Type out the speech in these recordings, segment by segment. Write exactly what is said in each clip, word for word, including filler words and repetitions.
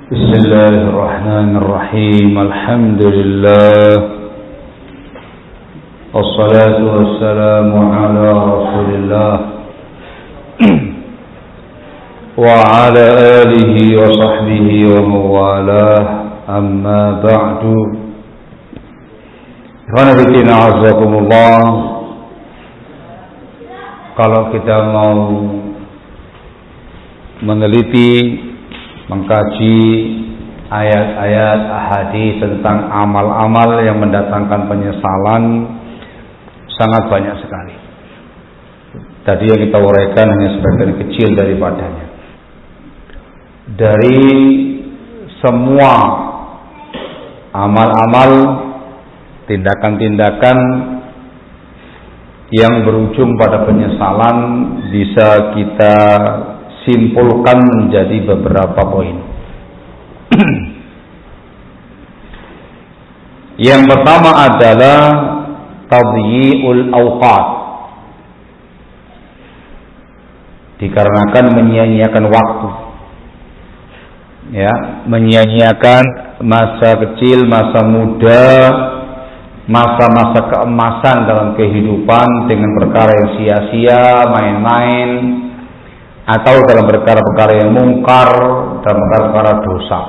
Bismillahirrahmanirrahim. Alhamdulillah. Wassalatu wassalamu ala Rasulillah wa ala alihi wa sahbihi wa mawalah. Amma ba'du. Ikhwanafiddin a'azzakumullah. Kalau kita mau meneliti, mengkaji ayat-ayat ahadits tentang amal-amal yang mendatangkan penyesalan, sangat banyak sekali. Tadi yang kita uraikan hanya sebagian kecil daripadanya. Dari semua amal-amal, tindakan-tindakan yang berujung pada penyesalan bisa kita simpulkan menjadi beberapa poin. Yang pertama adalah tadyi'ul awqat, dikarenakan menyia-nyiakan waktu, ya, menyia-nyiakan masa kecil, masa muda, masa-masa keemasan dalam kehidupan dengan perkara yang sia-sia, main-main, atau dalam perkara-perkara yang mungkar, dalam perkara-perkara dosa.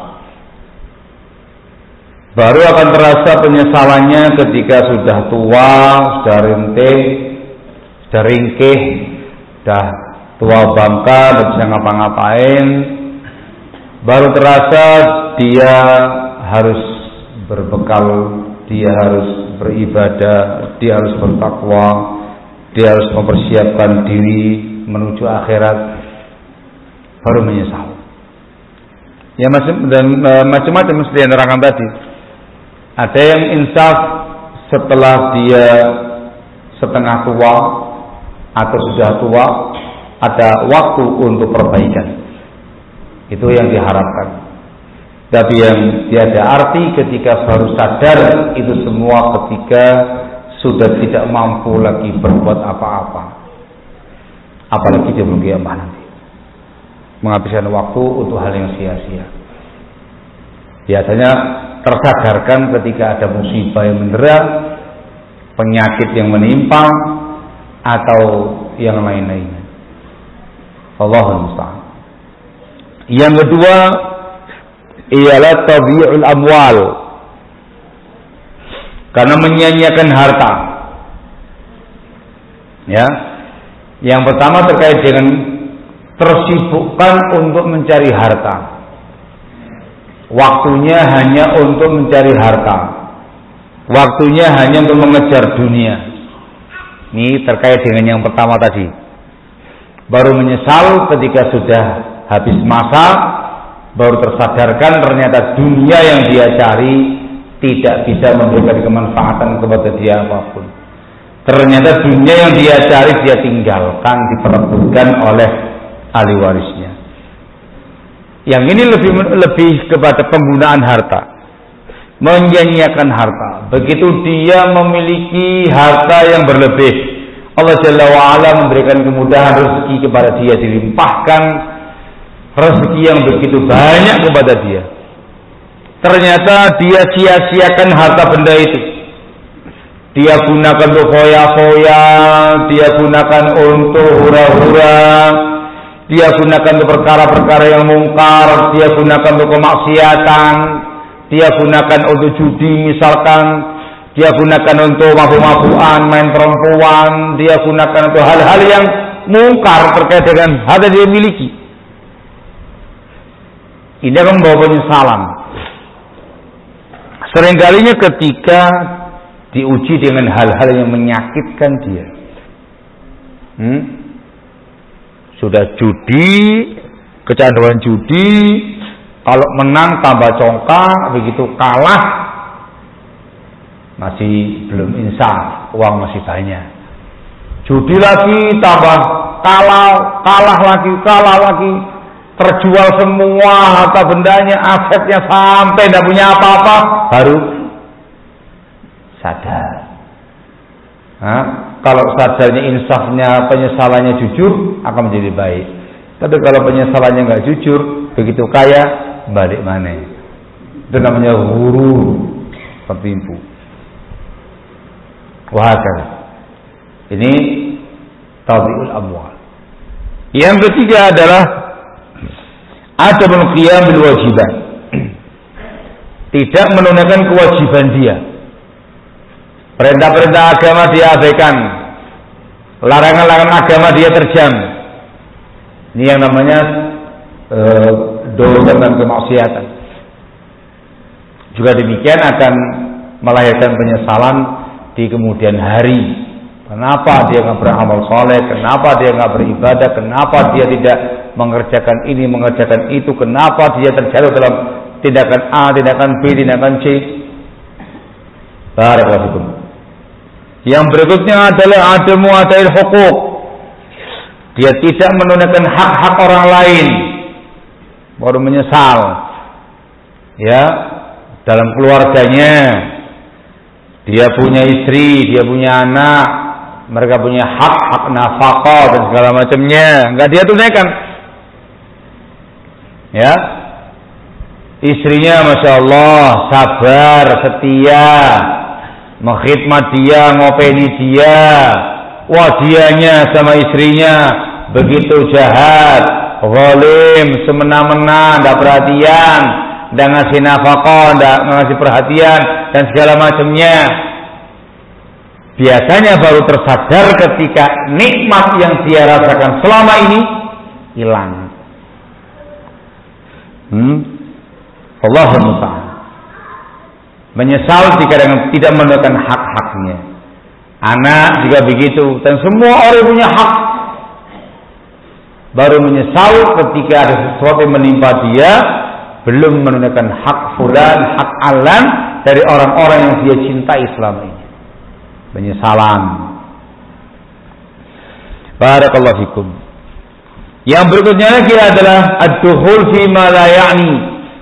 Baru akan terasa penyesalannya ketika sudah tua, sudah rintih, sudah ringkih, sudah tua bangka, tidak bisa ngapa-ngapain. Baru terasa dia harus berbekal, dia harus beribadah, dia harus bertakwa, dia harus mempersiapkan diri menuju akhirat. Baru menyesal. Ya, dan e, macam-macam seperti yang diterangkan tadi. Ada yang insaf setelah dia setengah tua atau sudah tua, ada waktu untuk perbaikan. Itu yang diharapkan. Tapi yang tiada arti ketika baru sadar itu semua ketika sudah tidak mampu lagi berbuat apa-apa. Apalagi dia belum kiamat nanti, menghabiskan waktu untuk hal yang sia-sia. Biasanya tersadarkan ketika ada musibah yang mendera, penyakit yang menimpa, atau yang lain-lainnya. Allahul musta'an. Yang kedua ialah tadyi'ul amwal, karena menyia-nyiakan harta. Ya. Yang pertama terkait dengan tersibukkan untuk mencari harta. Waktunya hanya untuk mencari harta. Waktunya hanya untuk mengejar dunia. Ini terkait dengan yang pertama tadi. Baru menyesal ketika sudah habis masa, baru tersadarkan ternyata dunia yang dia cari tidak bisa memberikan kemanfaatan kepada dia apapun. Ternyata dunia yang dia cari dia tinggalkan, diperebutkan oleh ahli warisnya. Yang ini lebih lebih kepada penggunaan harta, menyia-nyiakan harta. Begitu dia memiliki harta yang berlebih, Allah Jalla wa'ala memberikan kemudahan rezeki kepada dia, dilimpahkan rezeki yang begitu banyak kepada dia. Ternyata dia sia-siakan harta benda itu. Dia gunakan untuk foya-foya, dia gunakan untuk hura-hura, dia gunakan untuk perkara-perkara yang mungkar, dia gunakan untuk kemaksiatan, dia gunakan untuk judi misalkan, dia gunakan untuk mabuk-mabukan, main perempuan, dia gunakan untuk hal-hal yang mungkar terkait dengan harta dia miliki. Ini akan membawa penyesalan. Seringkalinya ketika diuji dengan hal-hal yang menyakitkan dia, hmm? sudah judi, kecanduan judi, kalau menang tambah congkak, begitu kalah masih belum insaf, uang masih banyak. Judi lagi tambah kalah, kalah lagi, kalah lagi, terjual semua harta bendanya, asetnya sampai tidak punya apa-apa, baru sadar. Nah, kalau sadarnya, insafnya, penyesalannya jujur, akan menjadi baik. Tapi kalau penyesalannya nggak jujur, begitu kaya, balik mana. Itu namanya ghurur, tertipu. Wahakal. Ini tadhi'ul amwal. Yang ketiga adalah adamul qiyam bil wajiban. Tidak menunaikan kewajiban dia. Perintah-perintah agama dia abaikan. Larangan-larangan agama dia terjam. Ini yang namanya uh, dosa dan kemaksiatan. Juga demikian akan melahirkan penyesalan di kemudian hari. Kenapa dia nggak beramal soleh? Kenapa dia nggak beribadah? Kenapa dia tidak mengerjakan ini, mengerjakan itu? Kenapa dia terjatuh dalam tindakan A, tindakan B, tindakan C? Barakallahu. Yang berikutnya adalah adamu adail hukuk. Dia tidak menunaikan hak-hak orang lain, baru menyesal. Ya, dalam keluarganya, dia punya istri, dia punya anak, mereka punya hak, hak nafkah dan segala macamnya, enggak dia tunaikan. Ya, istrinya masya Allah sabar, setia, mengkhidmat dia, ngopeni dia. Wah, dianya sama istrinya begitu jahat, zalim, semena-mena, tidak perhatian, tidak ngasih nafkah, tidak ngasih perhatian dan segala macamnya. Biasanya baru tersadar ketika nikmat yang dia rasakan selama ini hilang. Hmm? Allahumma musta'an. Menyesal jika tidak menunaikan hak-haknya. Anak juga begitu, dan semua orang punya hak. Baru menyesal ketika ada sesuatu yang menimpa dia, belum menunaikan hak fulan, hak alan dari orang-orang yang dia cintai selama ini. Penyesalan. Barakallahu fikum. Yang berikutnya lagi adalah ad-dukhul fi ma la ya'ni.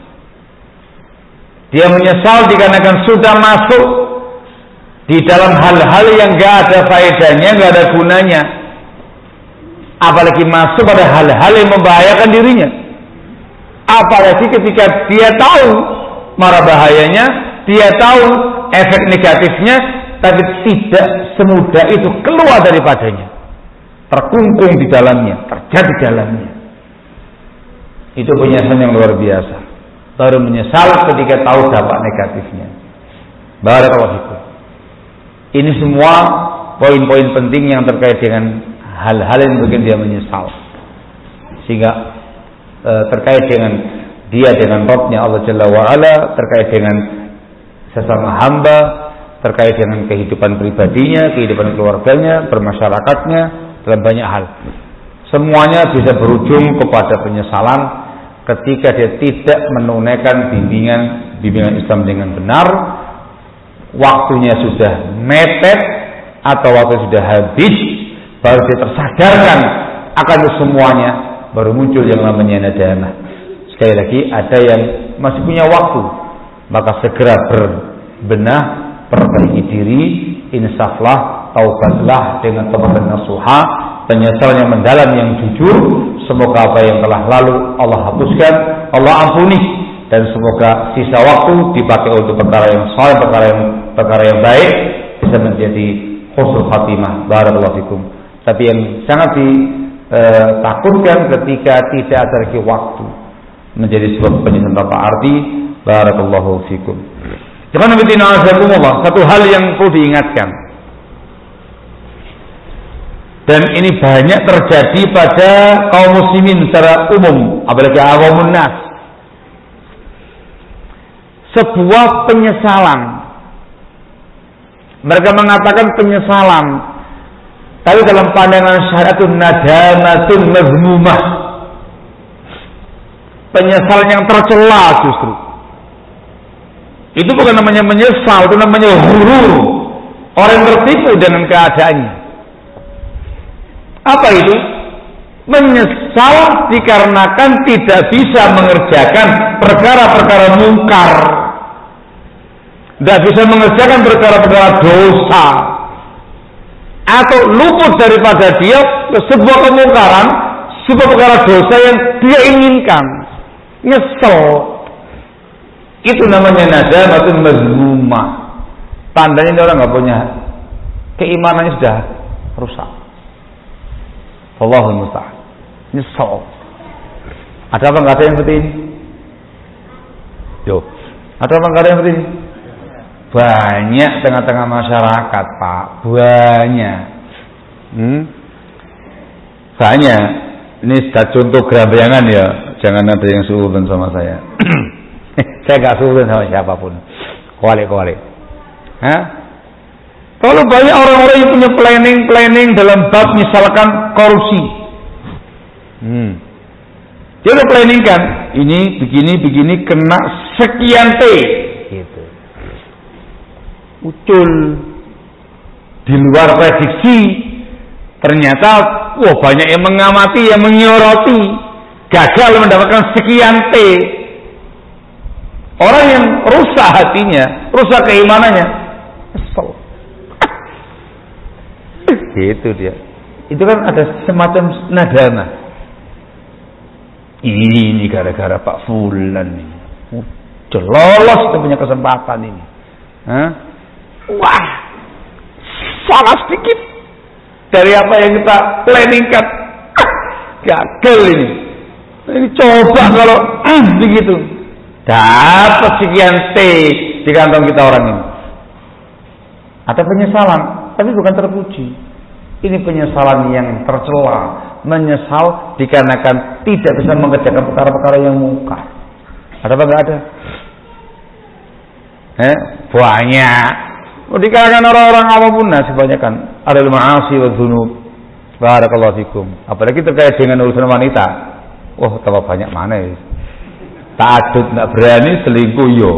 Dia menyesal dikarenakan sudah masuk di dalam hal-hal yang enggak ada faedahnya, enggak ada gunanya. Apalagi masuk pada hal-hal yang membahayakan dirinya. Apalagi ketika dia tahu mara bahayanya, dia tahu efek negatifnya, tapi tidak semudah itu keluar daripadanya, terkungkung di dalamnya, terjadi di dalamnya. Itu penyesalan yang luar biasa. Baru menyesal ketika tahu dampak negatifnya. Barakallahu fikum. Ini semua poin-poin penting yang terkait dengan hal-hal yang bikin dia menyesal, sehingga e, terkait dengan dia dengan Rabb-Nya Allah Jalla wa'ala, terkait dengan sesama hamba, terkait dengan kehidupan pribadinya, kehidupan keluarganya, bermasyarakatnya, dalam banyak hal. Semuanya bisa berujung kepada penyesalan ketika dia tidak menunaikan bimbingan bimbingan Islam dengan benar. Waktunya sudah mepet atau waktu sudah habis, baru dia tersadarkan akan itu semuanya, baru muncul yang namanya nadamah. Sekali lagi, ada yang masih punya waktu, maka segera berbenah, perbaiki diri, insaflah, taubatlah dengan tobat dan nasuha, penyesalan yang mendalam, yang jujur. Semoga apa yang telah lalu Allah hapuskan, Allah ampuni, dan semoga sisa waktu dipakai untuk perkara yang saleh, perkara yang perkara yang baik, bisa menjadi husnul khatimah. Barakallahu fikum. Tapi yang sangat ditakutkan ketika tidak ada lagi waktu, menjadi sebuah penyesalan tanpa arti. Barakallahu fikum. Jangan Allah, satu hal yang perlu diingatkan, dan ini banyak terjadi pada kaum muslimin secara umum, apalagi awamun nas. Sebuah penyesalan, mereka mengatakan penyesalan, tapi dalam pandangan syariatun nadamatun mazmumah, penyesalan yang tercela justru. Itu bukan namanya menyesal, itu namanya ghurur. Orang tertipu dengan keadaannya. Apa itu? Menyesal dikarenakan tidak bisa mengerjakan perkara-perkara mungkar, tidak bisa mengerjakan perkara-perkara dosa, atau luput daripada dia sebuah kemungkaran, sebuah perkara dosa yang dia inginkan. Nyesel, Itu namanya nadamatun mazmumah. Tandanya ini orang nggak punya keimanannya, sudah rusak. Allahul musta'an. Nyesel. Ada apa nggak ada yang seperti ini? Yo, ada apa nggak ada yang seperti ini? Banyak tengah-tengah masyarakat, Pak. Banyak. Hmm? Banyak. Ini sudah contoh gerambayangan ya. Jangan ada yang suudzon sama saya. Saya nggak suudzon sama siapapun. Kualik-kualik. Hah? Kalau banyak orang-orang yang punya planning-planning dalam bab misalkan korupsi. Hmm. Dia udah planning kan, ini begini-begini kena sekian T. Gitu. Muncul di luar prediksi. Ternyata wah banyak yang mengamati, yang menyoroti, gagal mendapatkan sekian T. Orang yang rusak hatinya, rusak keimanannya, kesel. Gitu dia. Itu kan ada semacam nadama. Ini gara-gara Pak Fulan ini. Udah lolos kita punya kesempatan ini. Hah? Wah, salah sedikit dari apa yang kita planningkan. Ah, gagal ini. Ini coba kalau ah, begitu. Dapat sekian T di kantong kita orang ini. Ada penyesalan, tapi bukan terpuji. Ini penyesalan yang tercela, menyesal dikarenakan tidak bisa mengerjakan perkara-perkara yang mungkar. Ada apa enggak ada? Eh, banyak. Dikarenakan orang-orang apapun nasib banyak kan. Ada ma'asi wa dzunub. Barakallahu fikum. Apalagi terkait dengan urusan wanita. Wah, oh, tambah banyak mana ya? Ta'addud enggak berani, selingkuh yo.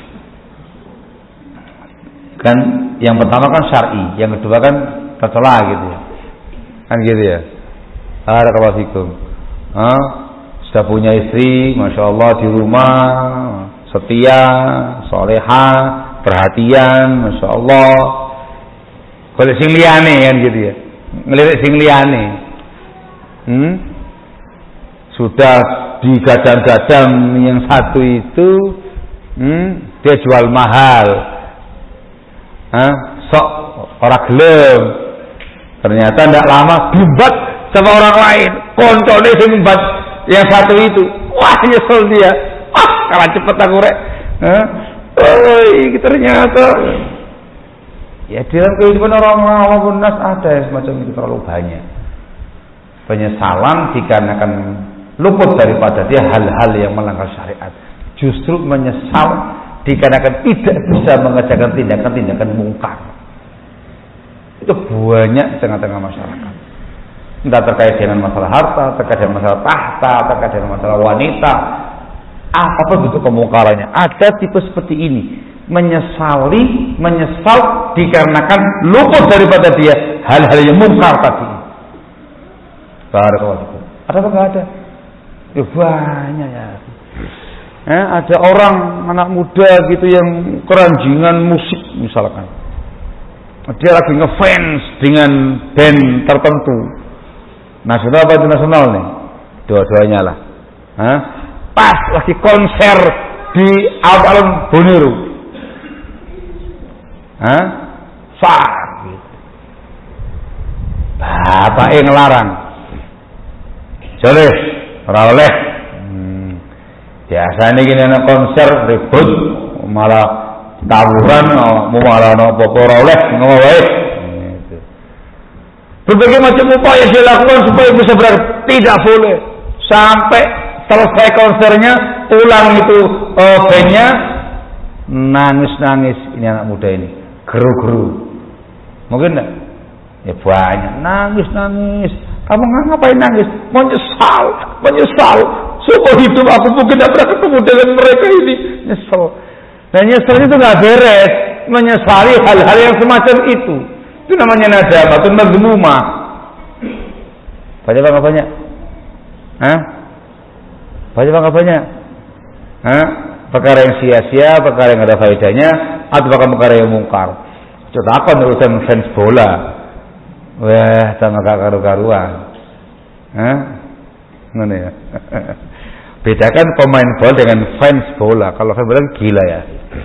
Kan yang pertama kan syar'i, yang kedua kan tercela gitu ya. Kan gitu ya. Barakallahu fikum. Ah, sudah punya istri, Masya Allah di rumah, setia, solehah, perhatian, Masya Allah. Kalau sing liyane kan gitu ya. Ngelirik sing liyane. Hmm? Sudah digadang-gadang yang satu itu, hmm, dia jual mahal. Hah? Sok orang gelem. Ternyata tidak lama dibat sama orang lain. Kontone sing mbat yang satu itu. Wah, nyesel dia. Wah, kalah cepet aku rek. Hah? Oh, ternyata ya dalam kehidupan orang maupun nas ada yang semacam itu terlalu banyak. Penyesalan dikarenakan luput daripada dia hal-hal yang melanggar syariat. Justru menyesal dikarenakan tidak bisa mengerjakan tindakan-tindakan mungkar. Itu banyak di tengah-tengah masyarakat. Entah terkait dengan masalah harta, terkait dengan masalah tahta, terkait dengan masalah wanita, apapun bentuk kemungkarannya. Ada tipe seperti ini, menyesali, menyesal dikarenakan luput daripada dia hal-hal yang mungkar tadi. Barakallahu. Ada apa enggak ada? Ya banyak ya. Eh, ada orang anak muda gitu yang keranjingan musik misalkan. Dia lagi ngefans dengan band tertentu. Nasional apa internasional nih? Dua-duanya lah. Hah? Pas lagi konser di alun-alun Boniru. Hah? Fah gitu. Bapak yang ngelarang. Boleh, ora oleh. Hmm. Biasanya gini anak konser ribut, malah tawuran, mau malah no apa ora oleh, ngono wae. Gitu. Berbagai macam upaya dilakukan supaya bisa berarti tidak boleh. Sampai selesai konsernya, pulang itu uh, bandnya nangis-nangis ini anak muda ini, geru-geru. Mungkin enggak? Ya banyak nangis-nangis. Kamu ngapain nangis? Menyesal, menyesal. Seumur hidup aku mungkin tidak pernah ketemu dengan mereka ini. Nyesel. Dan nyesel itu nggak beres. Menyesali hal-hal yang semacam itu. Itu namanya nadamatun mazmumah. Baca apa banyak? Hah? Baca apa banyak? Hah? Perkara yang sia-sia, perkara yang ada faedahnya, atau perkara yang mungkar. Coba apa urusan fans bola? Wah, sama gak karu-karuan. Hah? Mana ya? Bedakan pemain bola dengan fans bola. Kalau fans bola gila ya.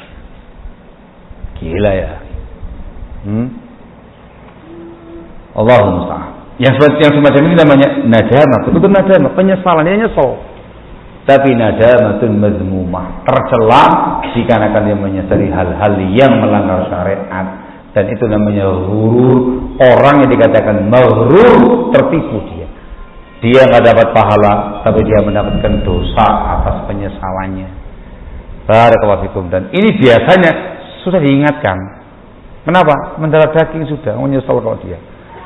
Gila ya. Hmm? Allahumma musta'an. Yang yang semacam ini namanya nadamah. Betul nadamah, penyesalan, dia nyesel. Tapi nadamatun mazmumah, tercela dikarenakan dia menyesali hal-hal yang melanggar syariat. Dan itu namanya ghurur. Orang yang dikatakan maghrur, tertipu dia. Dia nggak dapat pahala, tapi dia mendapatkan dosa atas penyesalannya. Barakallahu fikum. Dan ini biasanya sudah diingatkan. Kenapa? Mendarah daging sudah menyesal kalau dia.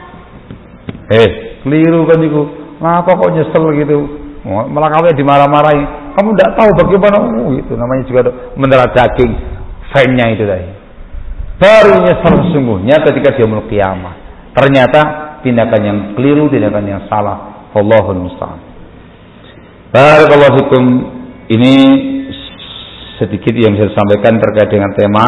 Eh, keliru kan itu. Kenapa kok nyesel gitu? Malah kamu dimarah-marahi. Kamu tidak tahu bagaimana oh, itu namanya juga mendarah daging. Fan-nya itu tadi. Baru nyesal sesungguhnya ketika dia mulai kiamat. Ternyata tindakan yang keliru, tindakan yang salah. Wallahul musta'an. Barakallahu fikum. Ini sedikit yang bisa disampaikan terkait dengan tema.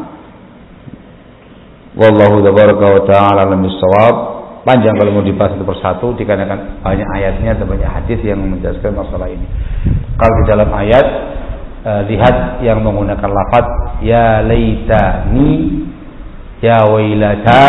Wallahu tabaraka wa ta'ala alam bissawab. Panjang kalau mau dibahas satu persatu dikarenakan banyak ayatnya dan banyak hadis yang menjelaskan masalah ini. Kalau di dalam ayat uh, lihat yang menggunakan lafaz ya laitani, ya wailata,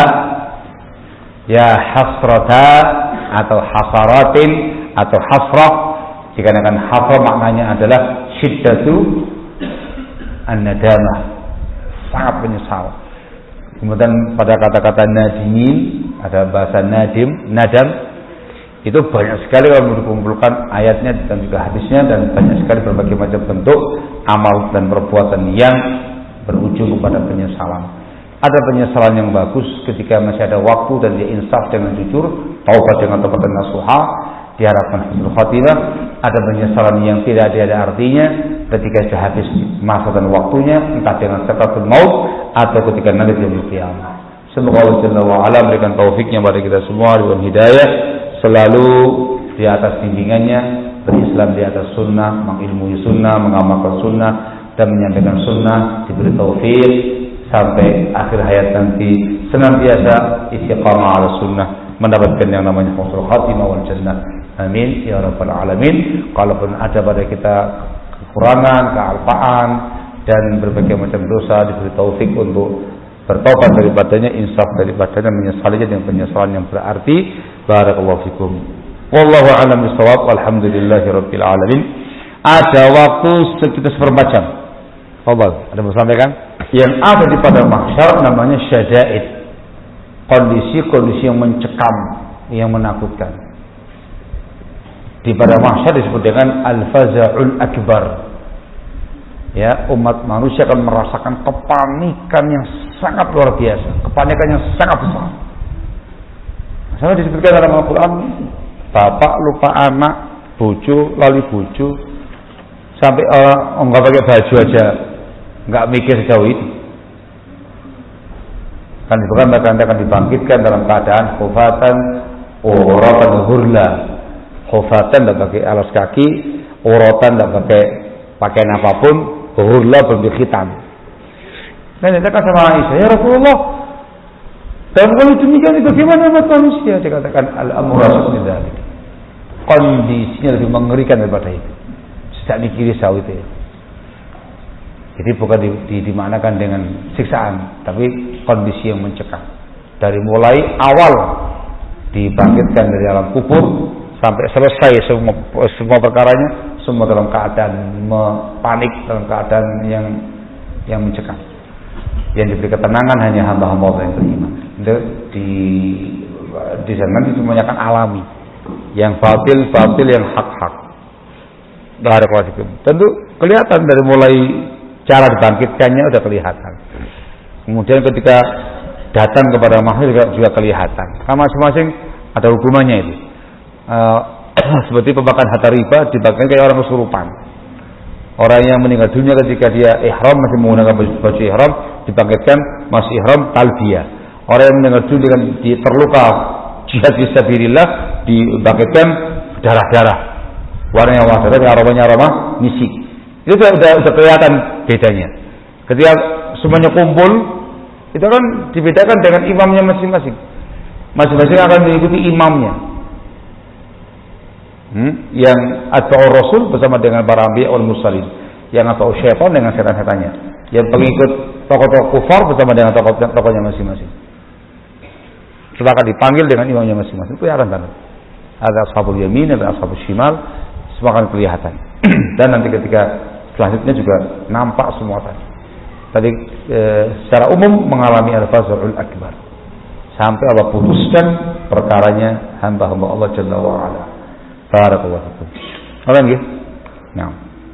ya hasrata atau hasaratin atau hasrah. Dikarenakan hasrah maknanya adalah syiddatu an-nadamah, sangat menyesal. Kemudian pada kata-kata nadimin ada bahasa nadim, nadam itu banyak sekali kalau dikumpulkan ayatnya dan juga hadisnya dan banyak sekali berbagai macam bentuk amal dan perbuatan yang berujung kepada penyesalan. Ada penyesalan yang bagus ketika masih ada waktu dan dia insaf dengan jujur, taubat dengan taubat nasuha, diharapkan husnul khatimah. Ada penyesalan yang tidak ada artinya ketika sudah habis masa dan waktunya, entah dengan sakaratul maut atau ketika nanti yaumul qiyamah. Semoga Allah Jalla wa Ala berikan taufiknya pada kita semua dengan hidayah, selalu di atas bimbingannya, berislam di atas sunnah, mengilmui sunnah, mengamalkan sunnah dan menyampaikan sunnah, diberi taufik sampai akhir hayat nanti senantiasa istiqamah ala sunnah, mendapatkan yang namanya husnul khatimah wal jannah. Amin ya rabbal alamin. Kalaupun ada pada kita kekurangan, kealpaan dan berbagai macam dosa, diberi taufik untuk bertobat daripadanya, insaf daripadanya, menyesalinya dengan penyesalan yang berarti. Barakallahu fikum. Wallahu a'lam bishawab. Walhamdulillahirabbil alamin. Ada waktu sekitar seperempat jam. Fadhal, ada mau sampaikan? Yang ada di padang mahsyar namanya syada'id. Kondisi-kondisi yang mencekam, yang menakutkan. Di padang mahsyar disebut dengan al-faza'ul akbar. Ya, umat manusia akan merasakan kepanikan yang sangat luar biasa, kepanikan yang sangat besar. Sama disebutkan dalam Al-Quran, bapak lupa anak, bojo lali bojo, sampai orang nggak pakai baju aja, nggak mikir sejauh itu. Kan disebutkan mereka akan dibangkitkan dalam keadaan khufatan, uratan, hurla. Khufatan tidak pakai alas kaki, uratan tidak pakai pakaian apapun, hurla berbikitan. Dan dikatakan sama Aisyah, ya Rasulullah, dalam kondisi demikian itu bagaimana umat manusia? Dikatakan al-amru min dzalik. Kondisinya lebih mengerikan daripada itu. Tidak dikiri jauh itu. Ya. Jadi bukan di, di, dimanakan dengan siksaan, tapi kondisi yang mencekam. Dari mulai awal dibangkitkan dari alam kubur sampai selesai semua semua perkaranya, semua dalam keadaan panik, dalam keadaan yang yang mencekam. Yang diberi ketenangan hanya hamba-hamba Allah yang beriman. Di di sana itu semuanya kan alami, yang batil batil, yang hak-hak. Tentu kelihatan dari mulai cara dibangkitkannya udah kelihatan. Kemudian ketika datang kepada makhluk juga, juga kelihatan. Karena masing-masing ada hukumannya itu. Uh, seperti pembakaran harta riba dibakar kayak orang kesurupan. Orang yang meninggal dunia ketika dia ihram masih menggunakan baju, baju ihram dibangkitkan masih ihram talbiyah. Orang yang meninggal dunia dengan terluka jihad fisabilillah dibangkitkan darah-darah. Warnanya warna darah, aromanya aroma misik. Itu sudah, sudah, sudah kelihatan bedanya. Ketika semuanya kumpul, itu kan dibedakan dengan imamnya masing-masing. Masing-masing akan mengikuti imamnya. Hmm? Yang atau Rasul bersama dengan para anbiya wal mursalin, yang atau syaitan dengan setan-setannya, yang pengikut tokoh-tokoh kufar bersama dengan tokoh-tokohnya masing-masing. Setelah akan dipanggil dengan imamnya masing-masing, itu akan tanda. Ada ashabul yamin, ada ashabul shimal, semua akan kelihatan. Dan nanti ketika selanjutnya juga nampak semua tadi. Tadi e, secara umum mengalami al-fazrul akbar. Sampai Allah putuskan perkaranya hamba-hamba Allah Jalla wa Ala. Barakallahu fikum. Apa lagi? Nah.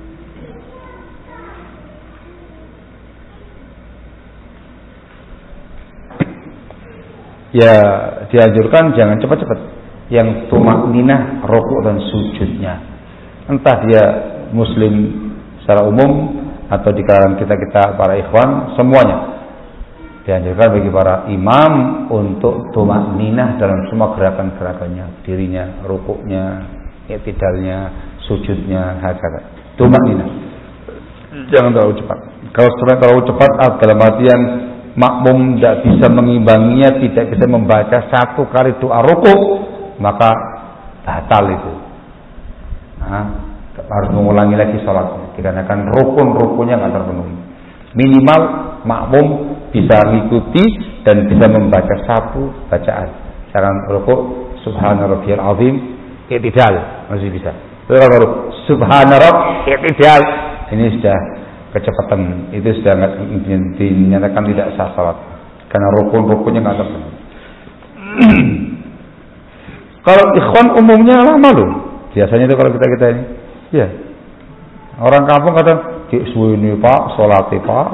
Ya, dianjurkan jangan cepat-cepat. Yang tumakninah rukuk dan sujudnya. Entah dia muslim secara umum atau di kalangan kita-kita para ikhwan, semuanya dianjurkan bagi para imam untuk tumakninah dalam semua gerakan-gerakannya, dirinya, rukuknya, i'tidalnya, sujudnya, hakata. Tumakninah. Jangan terlalu cepat. Kalau terlalu cepat dalam artian makmum tidak bisa mengimbanginya, tidak bisa membaca satu kali doa rukuk, maka batal itu. Nah, harus mengulangi lagi sholatnya dikarenakan rukun-rukunnya nggak terpenuhi. Minimal makmum bisa mengikuti dan bisa membaca satu bacaan. Jangan rukuk subhana rabbiyal azim i'tidal masih bisa. Kalau subhana rabb i'tidal ini sudah kecepatan, itu sudah dinyatakan tidak sah salat karena rukun-rukunnya nggak terpenuhi. Kalau ikhwan umumnya lama loh. Biasanya itu kalau kita kita ini, ya orang kampung kadang ini pak, sholat pak,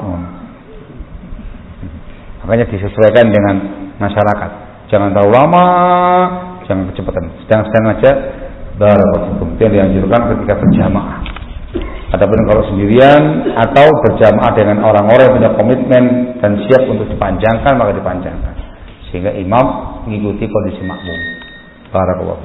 makanya disesuaikan dengan masyarakat. Jangan terlalu lama, jangan kecepatan. Sedang-sedang aja, barakallahu fikum, dianjurkan ketika berjamaah. Adapun kalau sendirian atau berjamaah dengan orang-orang yang punya komitmen dan siap untuk dipanjangkan, maka dipanjangkan sehingga imam mengikuti kondisi makmum. Barakallahu.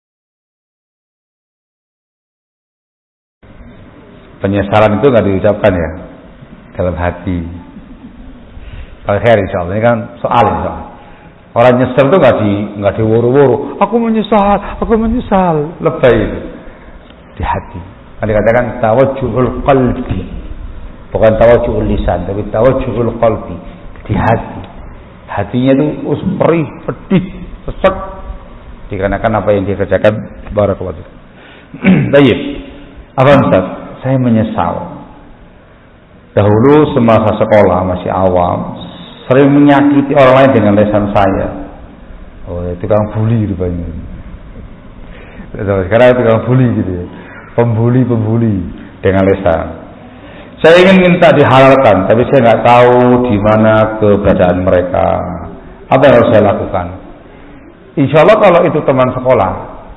Penyesalan itu nggak diucapkan ya dalam hati. Al-khair insyaallah, ini kan soal insyaallah. Orang nyesel itu nggak di nggak diwuru-wuru. Aku menyesal, aku menyesal, lebay itu di hati. Kan dikatakan tawajjuhul qalbi, bukan tawajjuhul lisan, tapi tawajjuhul qalbi, di hati. Hatinya itu us perih, pedih, sesek dikarenakan apa yang dia kerjakan. Barakallahu. Baik. Apa Ustaz? Saya menyesal. Dahulu semasa sekolah masih awam, sering menyakiti orang lain dengan lisan saya. Oh, tukang bully rupanya. Sekarang tukang bully gitu ya. Pembuli-pembuli dengan lisan. Saya ingin minta dihalalkan, tapi saya nggak tahu di mana keberadaan mereka. Apa yang harus saya lakukan? Insya Allah kalau itu teman sekolah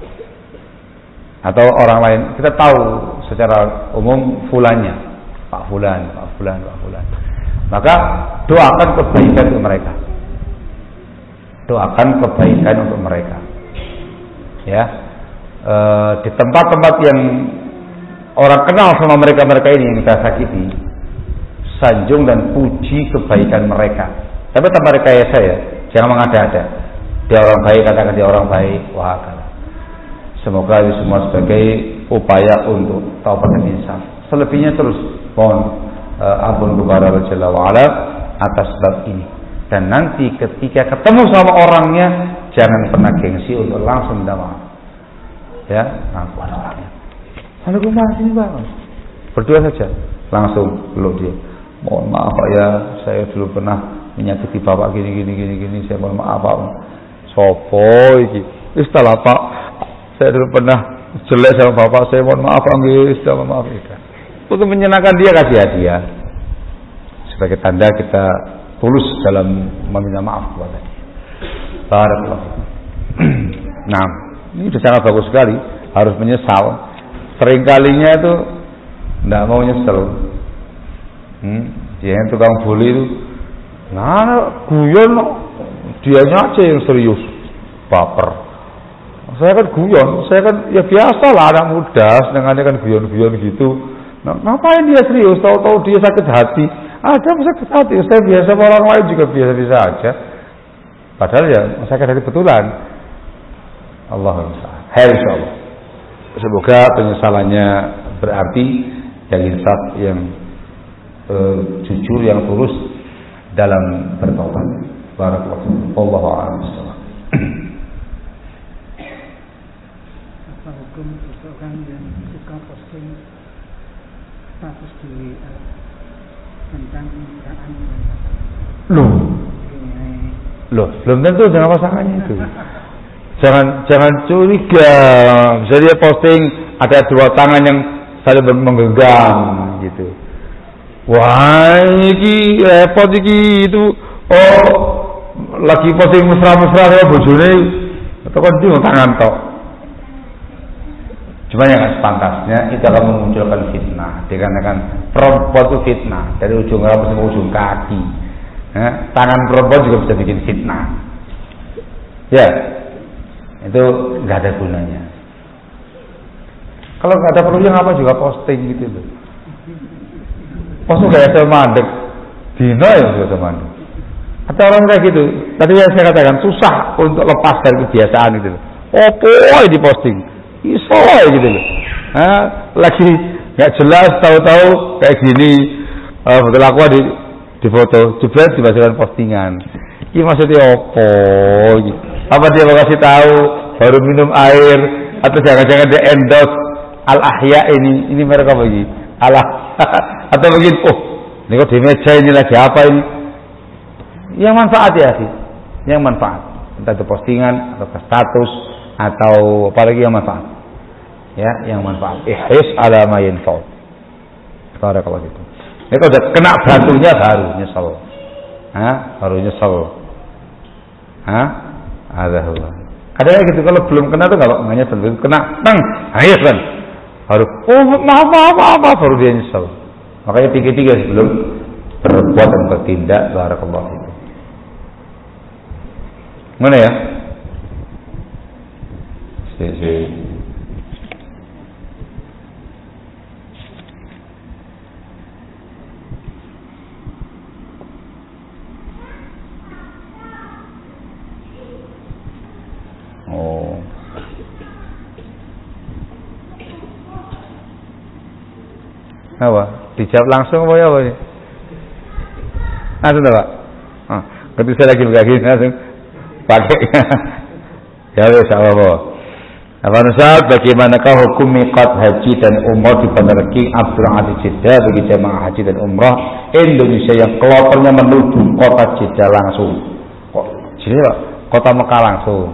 atau orang lain, kita tahu secara umum fulannya, Pak Fulan, Pak Fulan, Pak Fulan. Maka doakan kebaikan untuk mereka. Doakan kebaikan untuk mereka. Ya, e, di tempat-tempat yang orang kenal sama mereka-mereka ini yang kita sakiti, sanjung dan puji kebaikan mereka. Tapi tanpa rekayasa ya, jangan mengada-ada. Dia orang baik, katakan dia orang baik. Wah, semoga ini semua sebagai upaya untuk taubat dan insaf. Selebihnya terus mohon uh, ampun kepada Allah Jalla wa Ala atas sebab ini. Dan nanti ketika ketemu sama orangnya, jangan pernah gengsi untuk langsung minta maaf. Ya, langsung ada orangnya. Waalaikumsalam sini bang. Berdua saja, langsung peluk dia. Mohon maaf Pak ya, saya dulu pernah menyakiti bapak gini gini gini gini. Saya mohon maaf Pak. Sopo iki. Istilah Pak, saya dulu pernah jelek sama bapak, saya mohon maaf Anggis, mohon maaf kita. Untuk menyenangkan dia kasih hadiah sebagai tanda kita tulus dalam meminta maaf kepada dia. Barakallahu. Nah, ini sudah sangat bagus sekali. Harus menyesal. Seringkalinya itu tidak mau nyesel. Hmm, dia yang tukang bully itu, nah guyon, dianya aja yang serius, baper. Saya kan guyon, saya kan ya biasa lah anak muda, sedangkan kan guyon-guyon gitu. Nah, ngapain dia serius? Tahu-tahu dia sakit hati. Ada sakit hati. Saya biasa, orang lain juga biasa-biasa aja. Padahal ya sakit hati betulan. Allahumma shalli. Insyaallah. semoga penyesalannya berarti yang insaf, yang uh, jujur, yang tulus dalam bertobat. Barakallahu. Wallahu a'lam bishawab. Apa hukum seseorang yang suka posting status di W A tentang kemesraan? Loh, loh, belum tentu dengan pasangannya itu. Jangan jangan curiga. Bisa dia posting ada dua tangan yang saling menggenggam gitu. Wah, ini repot iki itu. Oh, lagi posting mesra-mesra sama bojone atau kan di tangan tok. Cuma yang sepantasnya itu akan memunculkan fitnah. Dikarenakan perempuan itu fitnah dari ujung rambut sampai ujung kaki. Nah, tangan perempuan juga bisa bikin fitnah. Ya, itu nggak ada gunanya. Kalau nggak ada perlunya ngapa juga posting gitu loh. Posting kayak semandek, dino ya juga semandek. Ada orang kayak gitu. Tadi yang saya katakan susah untuk lepas dari kebiasaan itu. Opo di posting, iso gitu loh. Nah, lagi nggak jelas, tahu-tahu kayak gini, uh, foto aku di di foto, jebret dimasukkan postingan. Ini maksudnya opo? Apa dia mau kasih tahu baru minum air atau jangan-jangan dia endorse Al Ahya ini? Ini mereka bagi Allah atau begini? Oh, ini kok di meja ini lagi apa ini? Yang manfaat ya sih, yang manfaat. Entah itu postingan atau status atau apalagi yang manfaat. Ya, yang manfaat. Ihris ala ma yanfa'u. Barakallahu fikum. Ini kalau udah kena batunya baru nyesel. Hah? Baru nyesel. Hah? Alhamdulillah. Kadang gitu kalau belum kena tuh kalau nggak nyesel, kena, bang, ayo kan. Baru, oh maaf maaf maaf, maaf baru dia nyesel. Makanya tiga-tiga sebelum berbuat dan bertindak. Barakallahu fikum. Mana ya? Si, si. Oh. Apa? Dijawab langsung apa ya, Pak? Langsung tak, Pak? Ah, ketika saya lagi begini langsung pakai. Ya wes apa? Apa Ustaz, bagaimanakah hukum miqat haji dan umrah di Bandara King Abdul Aziz Jeddah bagi jemaah haji dan umrah Indonesia yang kloternya menuju kota Jeddah langsung? Kok jadi Pak? Kota Mekah langsung.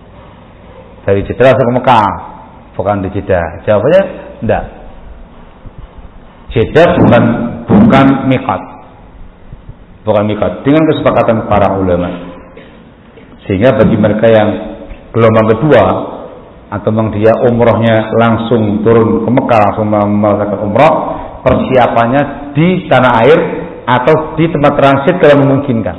Dari Jeddah langsung ke Mekah, bukan di Jeddah. Jawabannya enggak. Jeddah bukan bukan miqat. Bukan miqat dengan kesepakatan para ulama. Sehingga bagi mereka yang gelombang kedua atau memang dia umrohnya langsung turun ke Mekah langsung melakukan umroh, persiapannya di tanah air atau di tempat transit kalau memungkinkan.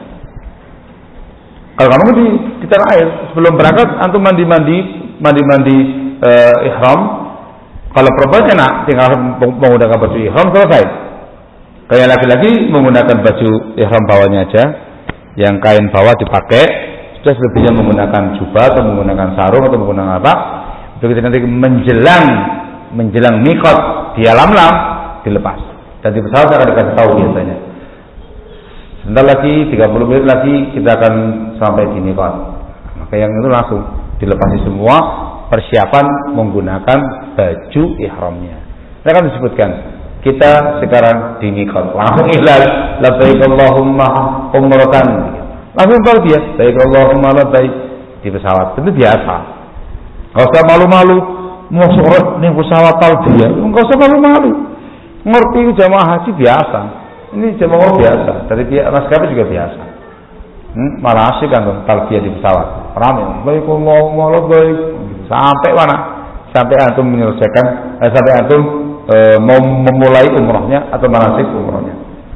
Kalau kamu di, di tanah air sebelum berangkat antum mandi-mandi mandi-mandi eh, ihram. Kalau perempuan enak tinggal menggunakan baju ihram selesai. Kayak laki-laki menggunakan baju ihram bawahnya aja, yang kain bawah dipakai. Sudah selebihnya menggunakan jubah atau menggunakan sarung atau menggunakan apa. Begitu nanti menjelang menjelang mikot di alam lam dilepas. Dan di pesawat akan dikasih tahu biasanya. Sebentar lagi tiga puluh menit lagi kita akan sampai di mikot. Maka yang itu langsung dilepasi semua, persiapan menggunakan baju ihramnya. Saya akan disebutkan kita sekarang di mikot langsung ihlal labbaik Allahumma umratan. Langsung tahu dia, baik Allahumma labbaik di pesawat. Itu biasa. Enggak usah malu-malu. Mau surat ning pesawat tahu dia. Enggak usah malu-malu. Ngerti jamaah haji biasa. Ini jamaah biasa. Dari pihak maskapai juga biasa. Hmm, malah asik kan talbiyah di pesawat. Ramai. Baik Allahumma labbaik. Sampai mana? Sampai antum menyelesaikan eh, sampai antum eh, mau memulai umrahnya atau manasik umrahnya.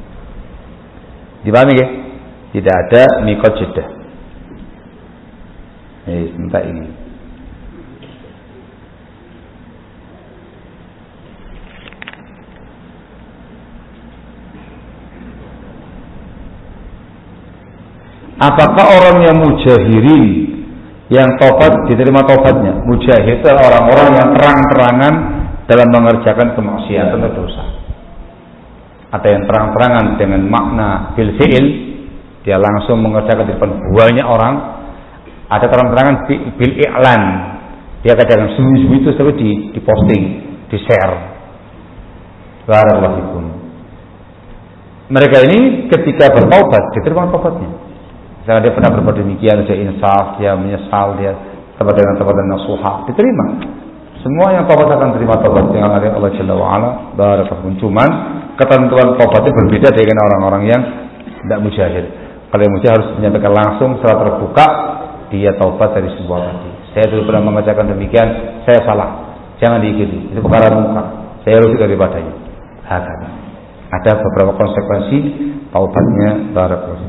Dipahami ya? Tidak ada mikot Jeddah. Eh, sebentar ini. Apakah orang yang mujahirin Yang taubat diterima taubatnya. Mujahid itu orang-orang yang terang-terangan dalam mengerjakan kemaksiatan atau dosa. Ada yang terang-terangan dengan makna bil fi'il, dia langsung mengerjakan di depan banyak orang. Ada terang-terangan bil i'lan, dia kadang sembunyi-sembunyi itu selalu di, di posting, di share. Barakallahu fikum. Mereka ini ketika bertaubat diterima taubatnya. Misalnya dia pernah berbuat demikian, dia insaf, dia menyesal, dia taubat dengan taubat dan nasuha, diterima. Semua yang taubat akan terima taubat dengan Allah Jalla wa Ala. Barakallahu. Cuman ketentuan taubatnya berbeda dengan orang-orang yang tidak mujahid. Kalau yang mujahid harus menyampaikan langsung secara terbuka dia taubat dari sebuah tadi. Saya dulu pernah mengerjakan demikian, saya salah. Jangan diikuti. Itu perkara muka. Saya rujuk daripadanya. Hakata. Ada beberapa konsekuensi taubatnya. Barakallahu.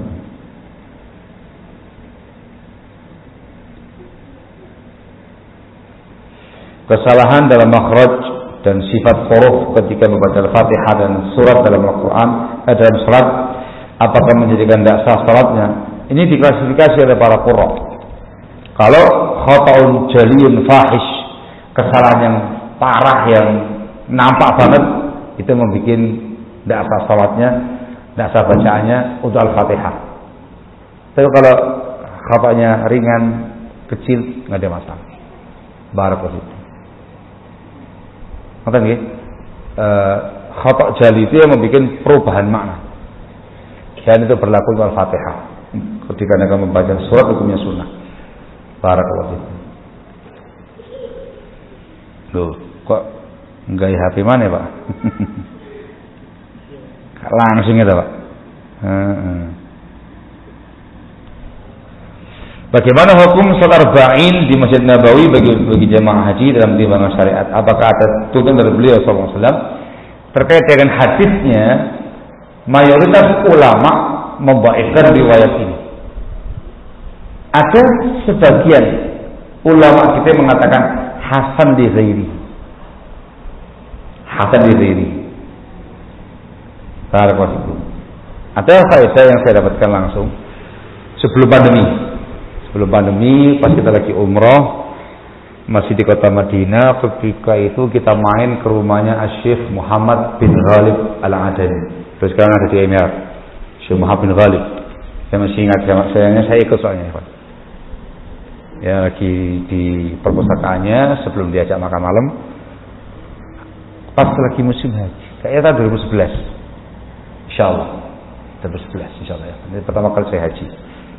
Kesalahan dalam makhraj dan sifat huruf ketika membaca Al-Fatihah dan surat dalam Al-Quran, eh, dalam salat, apakah menjadikan tidak sah salatnya? Ini diklasifikasi oleh para qurra. Kalau khata'un jaliyun fahish, kesalahan yang parah yang nampak banget, itu membuat tidak sah salatnya, tidak sah bacaannya untuk Al-Fatihah. Tapi kalau khata'nya ringan, kecil, nggak ada masalah. Barakallahu. Maka nih, uh, khata' jali itu yang membuat perubahan makna. Dan itu berlaku untuk Al-Fatihah. Ketika mereka membaca surat hukumnya sunnah. Barakallahu fikum. Loh, kok enggak H P mana Pak? Langsung itu Pak. Uh-uh. Bagaimana hukum salat arba'in di Masjid Nabawi bagi bagi jemaah haji dalam timbangan syariat? Apakah ada tuntunan dari beliau sallallahu alaihi wasallam terkait dengan hadisnya? Mayoritas ulama membaikkan riwayat ini. Ada sebagian ulama kita yang mengatakan hasan di ghairi. Hasan di ghairi. Barakallahu. Ada faedah yang saya dapatkan langsung sebelum pandemi. Sebelum pandemi, pas kita lagi umroh, masih di kota Madinah, ketika itu kita main ke rumahnya Asy-Syaikh Muhammad bin Ghalib Al-Adani. Terus sekarang ada di Emirat, Syekh Muhammad bin Ghalib. Saya masih ingat, sayangnya saya ikut soalnya. Ya, lagi di perpustakaannya sebelum diajak makan malam. Pas lagi musim haji, kayaknya tahun dua ribu sebelas. Insyaallah. dua ribu sebelas insyaallah ya. Ini pertama kali saya haji.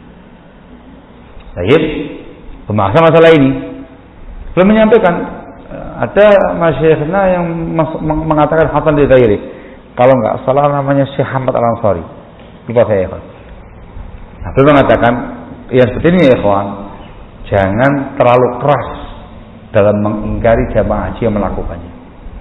Baik, pembahasan masalah ini belum menyampaikan. Ada masyayikhna yang mengatakan hasan di ghairi. Kalau enggak salah namanya Syekh Ahmad Al-Ansari. Lupa saya ya, Pak. Nah, beliau mengatakan yang seperti ini ya, ikhwan, jangan terlalu keras dalam mengingkari jamaah haji yang melakukannya.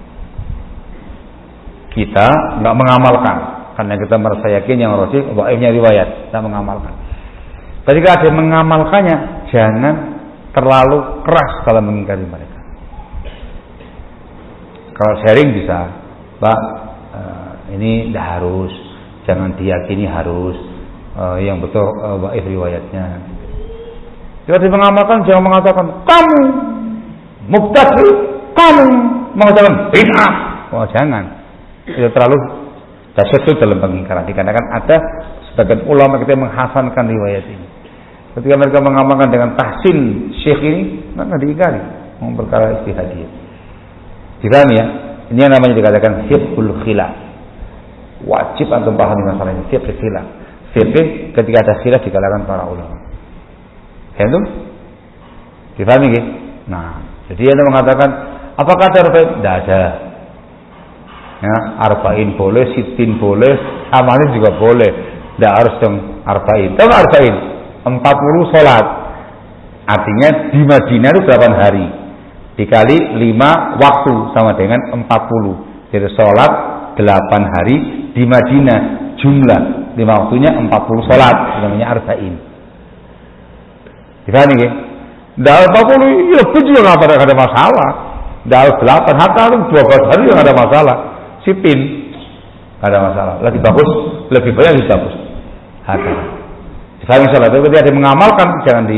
Kita enggak mengamalkan karena kita merasa yakin yang rajih dhaifnya riwayat, kita mengamalkan. Ketika ada yang mengamalkannya, jangan terlalu keras dalam mengingkari mereka. Kalau sharing bisa, Pak, uh, ini tidak harus, jangan diyakini harus, uh, yang betul dhaif uh, riwayatnya. Jika dia mengamalkan, jangan mengatakan kamu mubtadi', kamu mengatakan bid'ah. Oh, jangan. Itu terlalu tasyadud dalam pengingkaran. Dikarenakan ada sebagian ulama kita yang menghasankan riwayat ini. Ketika mereka mengamalkan dengan tahsin syekh ini, maka diingkari. Memperkara istihadiyah. Dipahami ya? Ini yang namanya dikatakan fiqhul khilaf. Wajib antum pahami masalah ini. Fiqh khilaf. Fiqh ketika ada khilaf di kalangan para ulama. Ya itu? Dipahami ya? Nah, jadi anda mengatakan, apakah ada arba'in? Tidak ada. Ya, arba'in boleh, sitin boleh, amanin juga boleh. Tidak harus dong arba'in. Tahu arba'in? empat puluh sholat. Artinya di Madinah itu delapan hari dikali lima waktu sama dengan empat puluh. Jadi sholat delapan hari di Madinah, jumlah lima waktunya empat puluh sholat, namanya arba'in. Dipahami ya? Tidak empat puluh lebih juga nggak ada masalah. Tidak delapan, hatta dua belas hari juga nggak ada masalah. Sipin nggak ada masalah. Lebih bagus, lebih banyak lebih bagus. Hatta. Kalau salat itu ketika dia mengamalkan, jangan di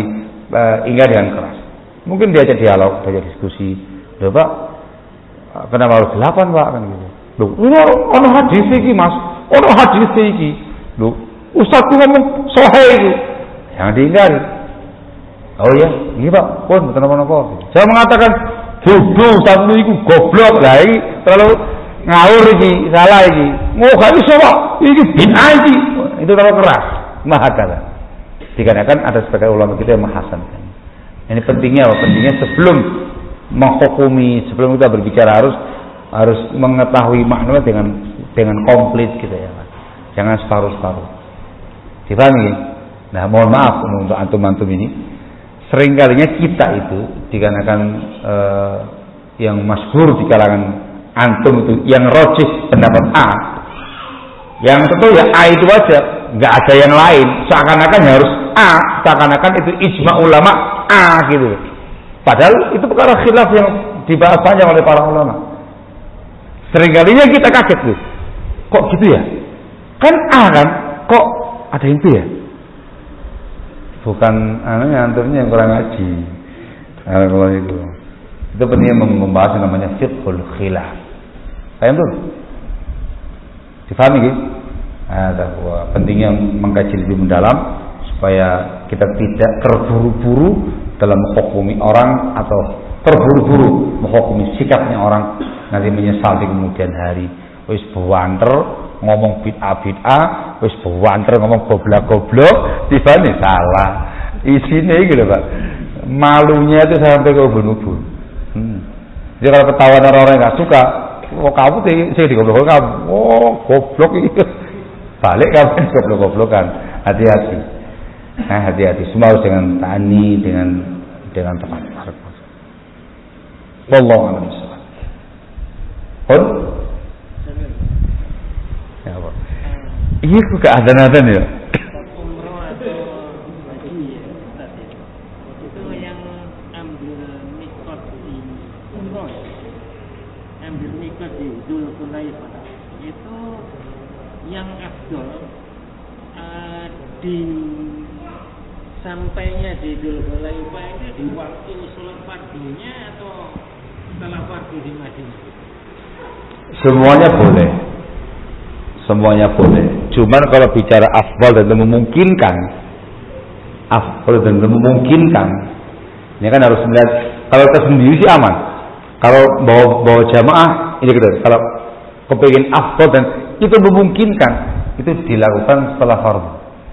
uh, ingat dengan keras. Mungkin diajak dialog, diajak diskusi. Loh Pak, kenapa harus delapan Pak kan gitu. Loh, ini ono hadis iki Mas, ono hadis iki. Loh, Ustazku ngomong sahih itu. Jangan diingkari. Oh iya, ini Pak, pun betul apa-apa. Saya mengatakan bodoh Ustazmu itu goblok lah iki, terlalu ngawur iki, salah iki. Oh, gak bisa Pak, ini bid'ah iki. Itu terlalu keras. Mahakala. Dikarenakan ada sebagai ulama kita yang menghasankan. Ini pentingnya apa? Pentingnya sebelum menghukumi, sebelum kita berbicara harus harus mengetahui maknanya dengan dengan komplit gitu ya. Jangan separuh-separuh. Dipahami? Nah, mohon maaf untuk antum-antum ini. Seringkalinya kita itu dikarenakan eh, yang masyhur di kalangan antum itu yang rojih pendapat A. Yang tentu ya A itu aja, nggak ada yang lain. Seakan-akan harus A, seakan-akan itu ijma ulama A gitu. Padahal itu perkara khilaf yang dibahas banyak oleh para ulama. Seringkalinya kita kaget tuh, kok gitu ya? Kan A kan, kok ada yang itu ya? Bukan anaknya antumnya yang kurang ngaji. Kalau itu, itu pentingnya membahas yang namanya fiqhul khilaf. Paham tuh? Difahami gitu? Nah, pentingnya mengkaji lebih mendalam supaya kita tidak terburu-buru dalam menghukumi orang atau terburu-buru menghukumi sikapnya orang nanti menyesal di kemudian hari. Wis buanter ngomong bid'ah bid'ah, wis buanter ngomong goblok-goblok, tiba-tiba salah. Isinya gitu Pak. Malunya itu sampai ke ubun-ubun. Hmm. Jadi kalau ketahuan orang-orang yang nggak suka, oh kamu sih digoblok kamu, oh goblok itu. Balik kamu goblok-goblokan. Hati-hati. Nah, hati-hati. Semua harus dengan tani, dengan dengan tepat. Wallahu a'lam bishawab. Pun? Ya apa? Iya kok keadaan-adaan ya. Umroh atau haji ya, itu yang ambil mikot di umroh, ambil mikot di Dzulhulaifah itu yang afdol uh, di sampainya di Dzulhulaifah itu di waktu sholat fardunya atau setelah fardu di Madinah? Semuanya boleh, semuanya boleh. Cuman kalau bicara afdal dan memungkinkan, afdal dan memungkinkan, ini kan harus melihat. Kalau kita sendiri sih aman. Kalau bawa bawa jamaah ini gitu. Kalau kepingin afdal dan itu memungkinkan, itu dilakukan setelah fardu.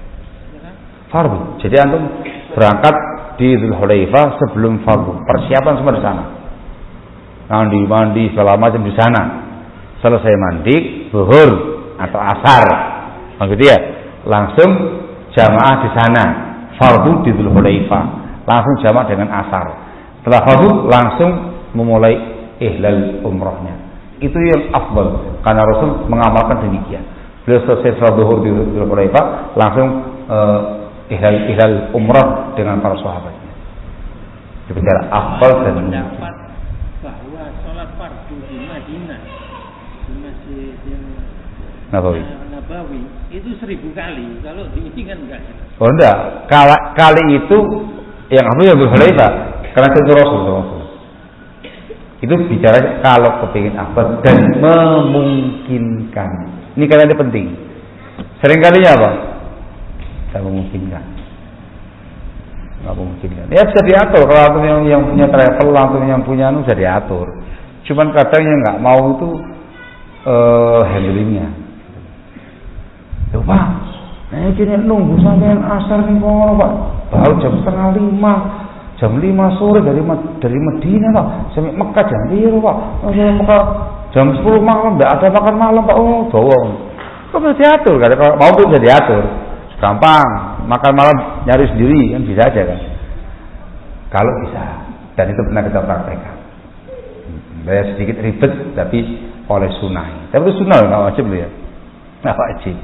Fardu. Jadi antum berangkat di Dzulhulaifah sebelum fardu. Persiapan semua di sana. Mandi, mandi segala macam di sana. Selesai mandi, zuhur atau asar, begitu ya. Langsung jamaah di sana. Fardu di Dzulhulaifah. Langsung jamaah dengan asar. Setelah fardu langsung memulai ihlal umrahnya. Itu yang afdal karena Rasul mengamalkan demikian. Beliau selesai salat zuhur di Dzulhulaifah langsung uh, ihlal ihlal umrah dengan para sahabatnya. Bicara afdal dan mendapat bahwa salat fardu di Madinah di Masjid Nabawi. Nabawi itu seribu kali. Kalau di ini kan enggak. Oh enggak. Kali, kali itu yang apa yang Dzulhulaifah karena itu Rasul. Itu bicara kalau kepingin apa dan memungkinkan. Ini karena ini penting. Seringkalinya apa? Tidak memungkinkan. Tidak memungkinkan. Ya bisa diatur. Kalau antum yang, yang punya travel, antum yang punya anu bisa diatur. Cuman kadang yang nggak mau itu uh, handlingnya. Ya Pak, ini kini nunggu sampai asar nih Pak. Baru jam setengah lima. Jam lima sore dari dari Medina Pak, sampai Mekah jam biru Pak. Sampai Mekah jam sepuluh malam, tidak ada makan malam Pak. Oh, bawang. Kok bisa diatur? Kalau mau tuh bisa diatur. Gampang, makan malam nyari sendiri kan bisa aja kan. Kalau bisa, dan itu pernah kita praktekkan. Saya sedikit ribet, tapi oleh sunnah. Tapi itu sunnah nggak wajib ya, nggak wajib.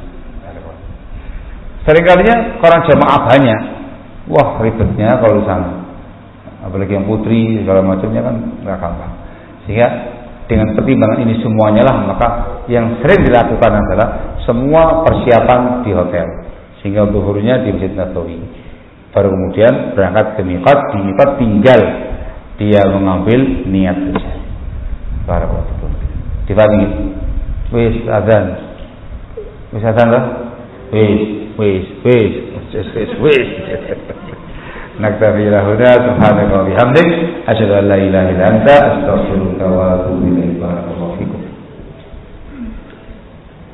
Seringkalinya orang jamaah banyak, wah ribetnya kalau di sana. Apalagi yang putri segala macamnya kan nggak gampang. Sehingga dengan pertimbangan ini semuanya lah, maka yang sering dilakukan adalah semua persiapan di hotel, sehingga zuhurnya di Masjid Nabawi. baru kemudian berangkat ke miqat. Di miqat tinggal dia mengambil niat saja. Barakallahu. Dipahami? Wis azan. Wis azan lah. Wis, wis, wis, wis, wis, wis. Naktafi lahuna subhanaka wa bihamdik asyhadu an la ilaha illa anta astaghfiruka wa atubu ilaik.